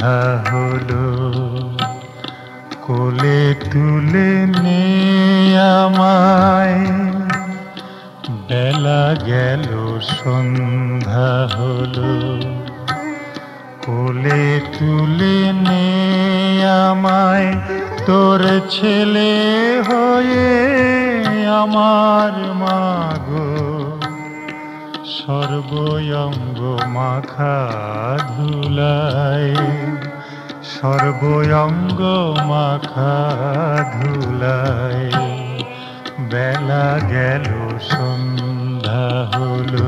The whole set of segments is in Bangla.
সন্ধ্যা হলো, কোলে তুলে নে আমায়, বেলা গেল সন্ধ্যা হলো, কোলে তুলে নে আমায়, তোর ছেলে হয়ে আমার মাগো, সর্বঙ্গ মাখা ধুলায়, সর্বঙ্গ মাখা ধুলায়, বেলা গেল সন্ধ্যা হলো,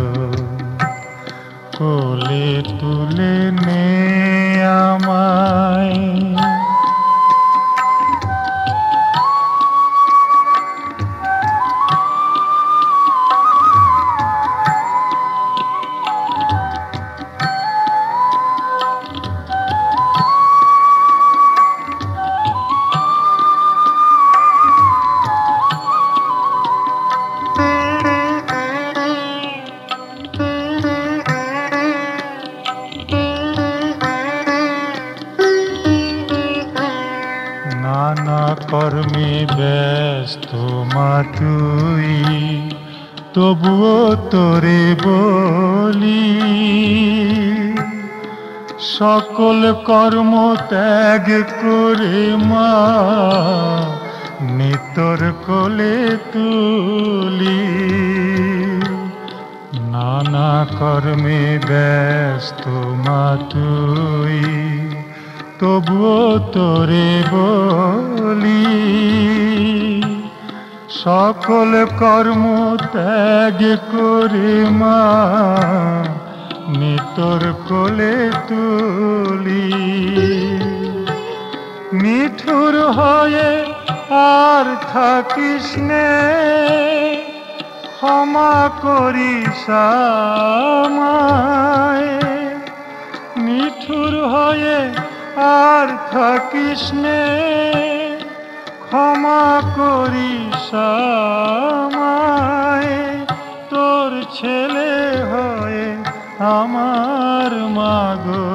কোলে তুলে নে আমায়। নানা কর্মে ব্যস্ত মা তুই, তবুও তোরে বলি, সকল কর্ম ত্যাগ করে মা নিতর কোলে তুলি। নানা কর্মে ব্যস্ত মা তুই, তবুও তোরে বলি, সকল কর্ম ত্যাগ করে মা নিতর কোলে তুলি। নিঠুর হয়ে আর থাকিস নে, ক্ষমা করিস আমায়। নিঠুর হয়ে আর থাকিস নে, ক্ষমা করিস আমায়। তোর ছেলে হয়ে আমার মাগো,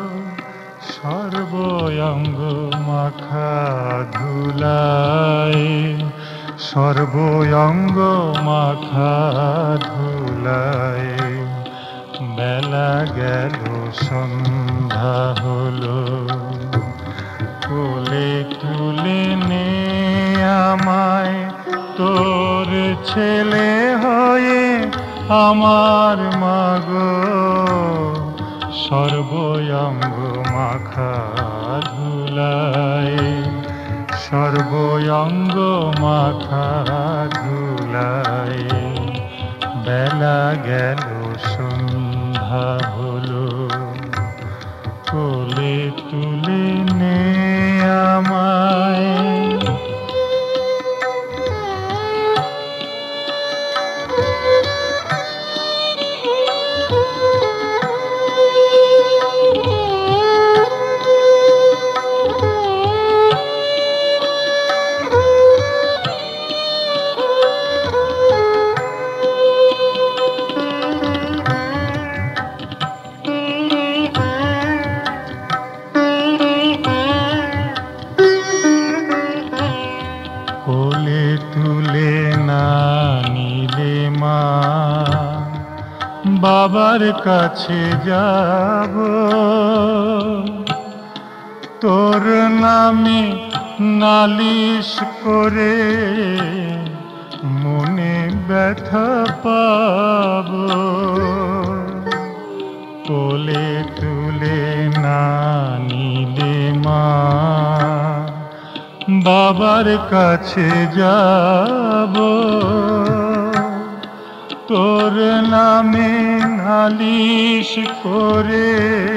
সর্বঙ্গ মাখা ধুলায়, সর্বঙ্গ মাখা ধুলায়, বেলা গেল সন্ধ্যা হলো, কোলে তুলে নে আমায়, তোর ছেলে হয়ে আমার মাগো, সর্বঙ্গ মাখা ধুলায়, সর্বঙ্গ মাখা ধুলায়, বেলা গেল সন্ধ্যা হলো, কোলে তুলে নে আমায়। কোলে তুলে না নিলে মা, বাবার কাছে যাব, তোর নামে নালিশ করে মনে ব্যথা পাব। কোলে তুলে না নিলে মা, বাবার কাছে যাব, তোর নামে নালিশ করে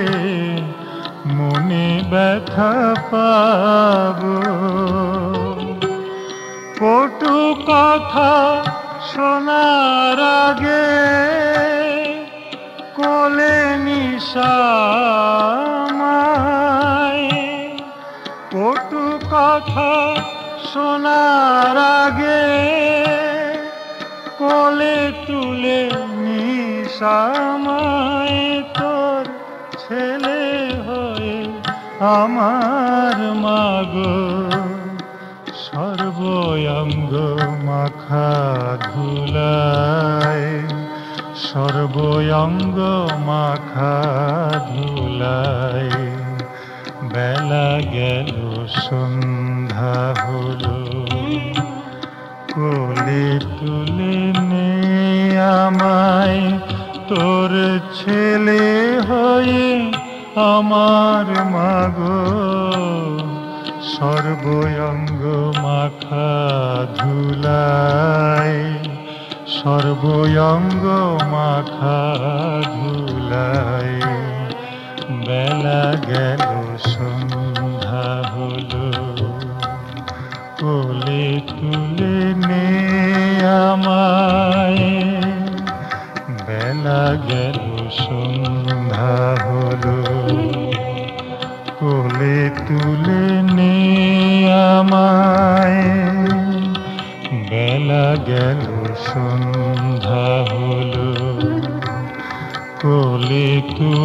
মনে ব্যথা পাব। কটু কথা শোনার আগে কোলে নিস আমায়, কটু কথা শোনার আগে কোলে তুলে নিস আমায়। তোর ছেলে হয়ে আমার মাগো সর্বঙ্গ মাখা ধুলায়, সর্বঙ্গ মাখা ধুলায়, বেলা গেল সন্ধ্যা হলো, কোলে তুলে নে আমায় তোর ছেলে হয়ে আমার মাগো, সর্বঙ্গ মাখা ধুলায়, সর্বঙ্গ মাখা ধুলায়, বেলা গেল সন্ধ্যা হলো, কোলে তুলে নে আমায়, বেলা গেল সন্ধ্যা হলো, কোলে তুলে নে আমায়, বেলা গেল সন্ধ্যা হলো, কোলে তুলে